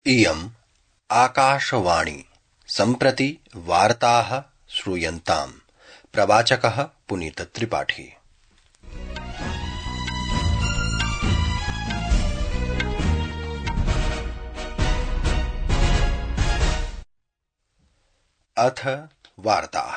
इयम् आकाशवाणी सम्प्रति वार्ताः श्रूयन्ताम्। प्रवाचकः पुनीतत्रिपाठी। अथ वार्ताः।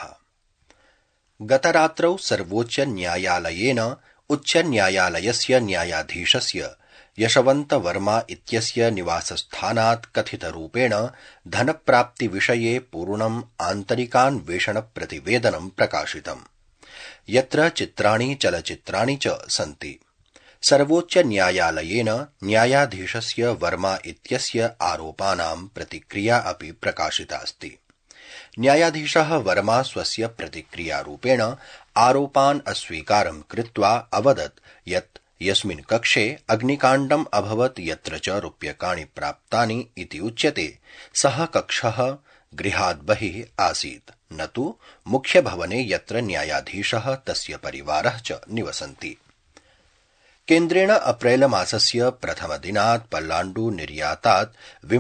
गतरात्रौ सर्वोच्च न्यायालयेन उच्चन्यायालयस्य न्यायाधीशस्य यशवन्त वर्मा इत्यस्य निवासस्थानात् कथितरूपेण धनप्राप्तिविषये पूर्णम् आन्तरिकान्वेषणप्रतिवेदनं प्रकाशितम्, यत्र चित्राणि चलचित्राणि च सन्ति। सर्वोच्चन्यायालयेन न्यायाधीशस्य वर्मा इत्यस्य आरोपानां प्रतिक्रिया अपि प्रकाशितास्ति। न्यायाधीशः वर्मा स्वस्य प्रतिक्रियारूपेण आरोपान् अस्वीकारं कृत्वा अवदत् यत् यस्मिन् कक्षे अग्निकाण्डम् अभवत् यत्र च रूप्यकाणि प्राप्तानि इति उच्यते, सः कक्षः गृहात् बहिः आसीत्, न तु मुख्यभवने यत्र न्यायाधीशः तस्य परिवारः च निवसन्ति। केन्द्रेण अप्रैलमासस्य प्रथमदिनात् पल्लाण्डु निर्यातात्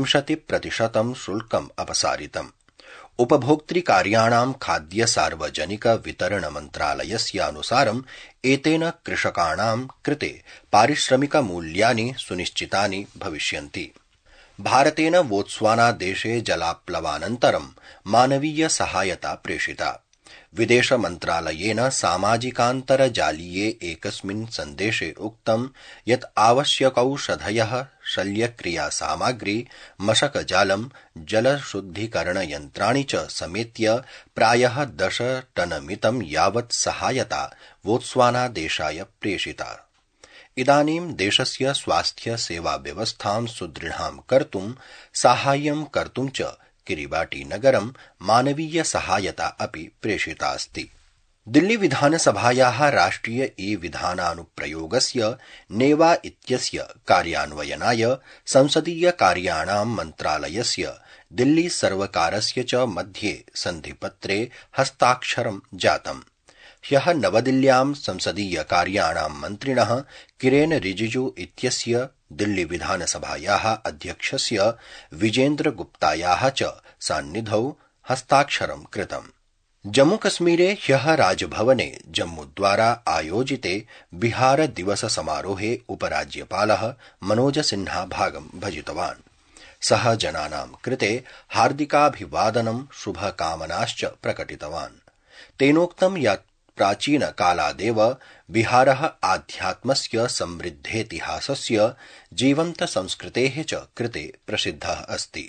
20% शुल्कम् अपसारितम्। उपभोक्तृकार्याणां खाद्य सार्वजनिक वितरण मन्त्रालयस्यानुसारम् एतेन कृषकाणां कृते पारिश्रमिकमूल्यानि सुनिश्चितानि भविष्यन्ति। भारतेन बोत्स्वानादेशे जलाप्लवानन्तरं मानवीय सहायता प्रेषिता। विदेशमन्त्रालयेन सामाजिकान्तर्जालीये एकस्मिन् सन्देशे उक्तं यत् आवश्यकौषधयः, शल्यक्रियासामग्री, मशकजालं, जलशुद्धीकरणयन्त्राणि च समेत्य प्रायः 10 टनमितं यावत् सहायता बोत्स्वानादेशाय प्रेषिता। इदानीं देशस्य स्वास्थ्य सेवाव्यवस्थां सुदृढां कर्तुं साहाय्यं कर्तुं च किरिबाटीनगरं मानवीय सहायता अपि प्रेषितास्ति। दिल्ली विधानसभायाः राष्ट्रिय विधानानुप्रयोगस्य नेवा इत्यस्य कार्यान्वयनाय संसदीय कार्याणां मन्त्रालयस्य दिल्ली सर्वकारस्य च मध्ये सन्धिपत्रे हस्ताक्षरं जातम्। ह्यः नवदिल्ल्यां संसदीय कार्याणां मन्त्रिणः किरेन रिजिजू इत्यस्य दिल्ली विधानसभायाः अध्यक्षस्य विजेन्द्र गुप्तायाः च सान्निधौ हस्ताक्षरं कृतम्। जम्मूकश्मीरे ह्यः राजभवने जम्मूद्वारा आयोजिते बिहार दिवस समारोहे उपराज्यपालः मनोज सिन्हा भागं भजितवान्। सः जनानां कृते हार्दिकाभिवादनं, शुभकामनाश्च प्रकटितवान्। तेनोक्तं यत् प्राचीनकालादेव बिहारः आध्यात्मस्य समृद्धेतिहासस्य, जीवन्तसंस्कृतेः च कृते प्रसिद्धः अस्ति।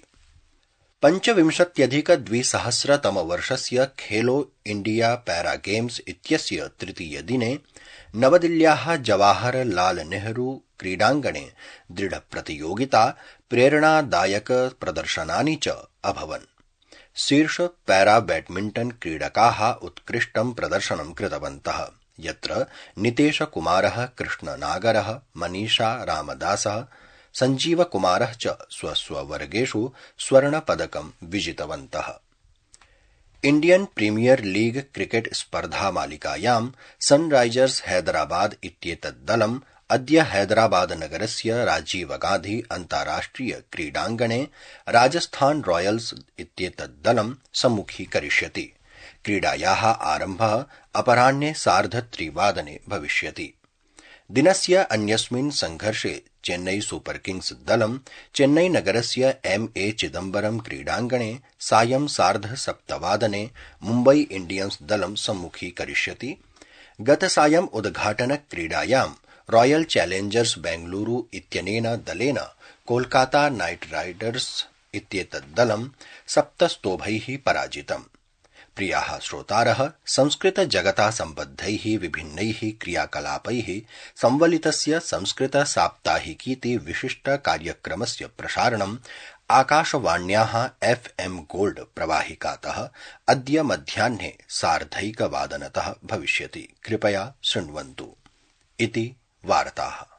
25,200 खेलो इंडिया पैरा गेम्स इत्यस्य तृतीयदिने नवदिल्ल्याः जवाहरलाल नेहरू क्रीडाङ्गणे दृढप्रतियोगिता, प्रेरणादायक प्रदर्शनानि च अभवन्। शीर्ष पैरा बैडमिण्टन् क्रीडकाः उत्कृष्टं प्रदर्शनं कृतवन्तः, यत्र नितेश कुमारः, कृष्णनागरः, मनीषा रामदासः, सञ्जीवकुमारः च स्वस्ववर्गेषु स्वर्णपदकं विजितवन्तः। इण्डियन् प्रीमियर लीग क्रिकेट स्पर्धामालिकायां सनराइजर्स हैदराबाद इत्येतत् दलम् अद्य हैदराबादनगरस्य राजीव गान्धी अन्ताराष्ट्रिय क्रीडाङ्गणे राजस्थान रॉयल्स इत्येतत् दलं सम्मुखीकरिष्यति। क्रीडायाः आरम्भः अपराह्ने 3:30 भविष्यति। दिनस्य अन्यस्मिन् संघर्षे चेन्नई सुपर किंग्स दलं चेन्नईनगरस्य M.A. चिदम्बरम क्रीडाङ्गणे सायं 7:30 मुम्बई इंडियन्स दलं सम्मुखीकरिष्यति। गतसायं उद्घाटनक्रीडायां रॉयल चैलेंजर्स बेंगलुरु इत्यनेन दलेन कोलकाता नाइट राइडर्स इत्येतत् दलं 7 स्तोभैः पराजितम्। प्रियाः श्रोतारः, संस्कृत जगता सम्बद्धैः विभिन्नैः क्रियाकलापैः संवलितस्य संस्कृत साप्ताहिकीति विशिष्ट कार्यक्रमस्य प्रसारणम् आकाशवाण्याः FM गोल्ड प्रवाहिकातः अद्य मध्याह्ने 1:30 भविष्यति। कृपया शृण्वन्तु। इति वार्ताः।